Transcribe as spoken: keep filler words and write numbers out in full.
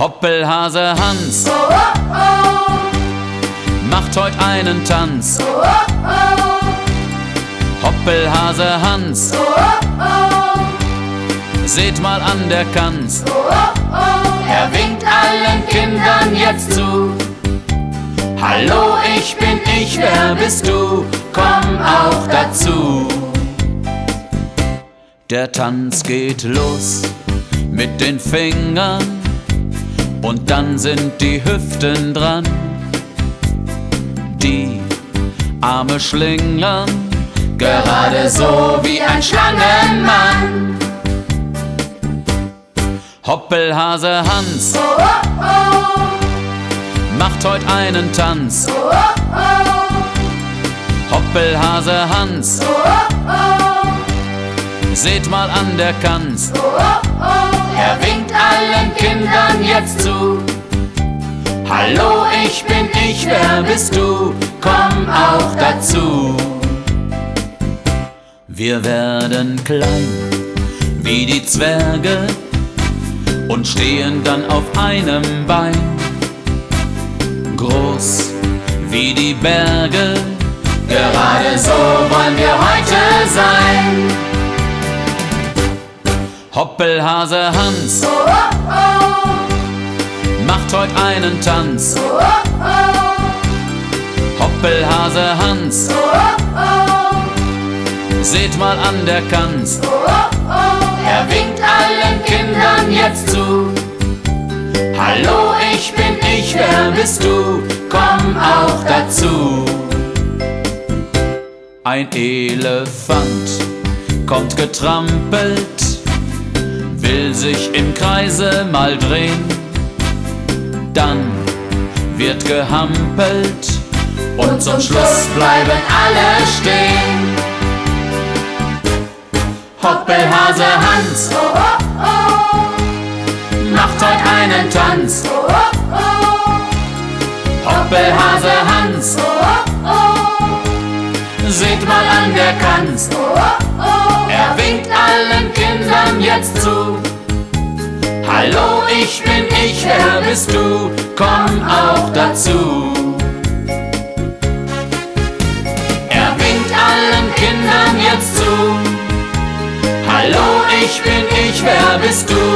Hoppelhase Hans Oh, oh, oh. macht heut einen Tanz. Oh, oh, oh. Hoppelhase Hans, Oh, oh, oh. seht mal an der Kanz. Oh, oh, oh. Er winkt allen Kindern jetzt zu. Hallo, ich bin ich, wer bist du? Komm auch dazu. Der Tanz geht los mit den Fingern und dann sind die Hüften dran. Die Arme schlingern, gerade so wie ein Schlangenmann. Hoppelhase Hans Oh, oh, oh. macht heut einen Tanz. Oh, oh, oh. Hoppelhase Hans, Oh, oh, oh. seht mal an der Kanz. Oh, oh, oh. Er winkt allen Kindern jetzt zu. Hallo, ich bin ich, wer bist du? Komm auch dazu. Wir werden klein wie die Zwerge und stehen dann auf einem Bein. Groß wie die Berge, gerade so wollen wir heute sein. Hoppelhase Hans Oh, oh, oh. macht heut einen Tanz. Oh, oh, oh. Hoppelhase Hans, Oh, oh, seht mal an der Kanz. oh. Oh, oh. Er winkt allen Kindern jetzt zu. Hallo, ich bin ich, wer bist du? Komm auch dazu. Ein Elefant kommt getrampelt, will sich im Kreise mal drehen. Dann wird gehampelt und zum Schluss bleiben alle stehen. Hoppelhase Hans Oh, oh, oh. macht heut einen Tanz. Oh, oh, oh. Hoppelhase Hans, Oh, oh. seht mal an der Kanz. Oh, oh. Er winkt allen Kindern jetzt zu. Hallo, ich bin ich, wer bist du? Komm auch dazu. Er winkt allen Kindern jetzt zu. Hallo, ich bin ich, wer bist du?